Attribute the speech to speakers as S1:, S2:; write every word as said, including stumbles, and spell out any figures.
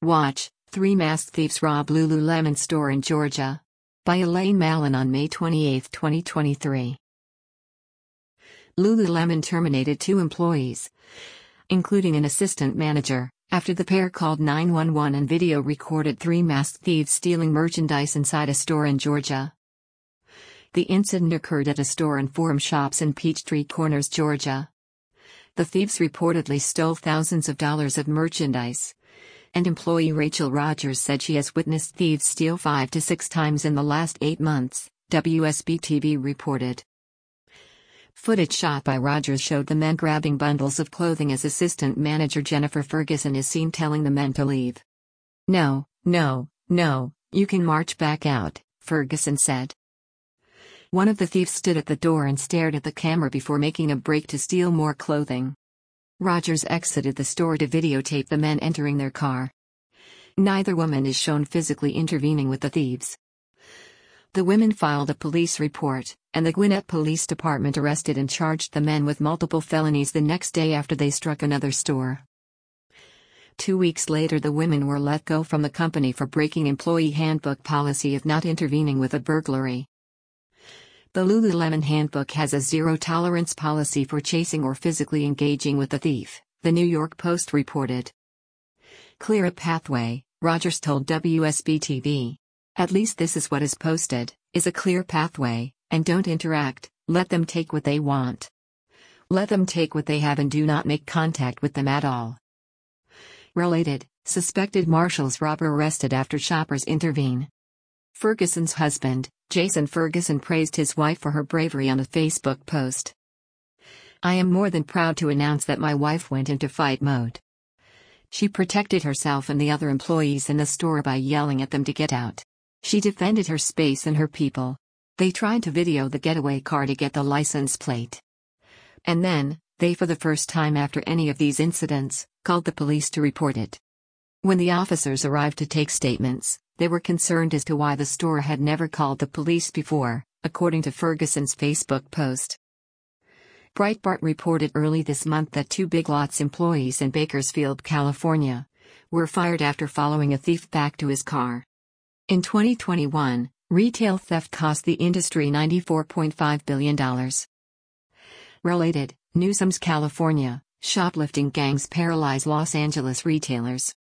S1: Watch, Three Masked Thieves Rob Lululemon Store in Georgia. By Elaine Mallon on May twenty-eighth, twenty twenty-three. Lululemon terminated two employees, including an assistant manager, after the pair called nine one one and video recorded three masked thieves stealing merchandise inside a store in Georgia. The incident occurred at a store in Forum Shops in Peachtree Corners, Georgia. The thieves reportedly stole thousands of dollars of merchandise, and employee Rachel Rogers said she has witnessed thieves steal five to six times in the last eight months, W S B T V reported. Footage shot by Rogers showed the men grabbing bundles of clothing as assistant manager Jennifer Ferguson is seen telling the men to leave. "No, no, no, you can march back out," Ferguson said. One of the thieves stood at the door and stared at the camera before making a break to steal more clothing. Rogers exited the store to videotape the men entering their car. Neither woman is shown physically intervening with the thieves. The women filed a police report, and the Gwinnett Police Department arrested and charged the men with multiple felonies the next day after they struck another store. Two weeks later, the women were let go from the company for breaking employee handbook policy of not intervening with a burglary. The Lululemon handbook has a zero-tolerance policy for chasing or physically engaging with a thief, the New York Post reported. "Clear a pathway," Rogers told W S B T V. "At least this is what is posted, is a clear pathway, and don't interact, let them take what they want. Let them take what they have and do not make contact with them at all." Related, suspected marshals robber arrested after shoppers intervene. Ferguson's husband, Jason Ferguson, praised his wife for her bravery on a Facebook post. "I am more than proud to announce that my wife went into fight mode. She protected herself and the other employees in the store by yelling at them to get out. She defended her space and her people. They tried to video the getaway car to get the license plate. And then, they, for the first time after any of these incidents, called the police to report it. When the officers arrived to take statements, they were concerned as to why the store had never called the police before," according to Ferguson's Facebook post. Breitbart reported early this month that two Big Lots employees in Bakersfield, California, were fired after following a thief back to his car. In twenty twenty-one, retail theft cost the industry ninety-four point five billion dollars. Related, Newsome's California, shoplifting gangs paralyze Los Angeles retailers.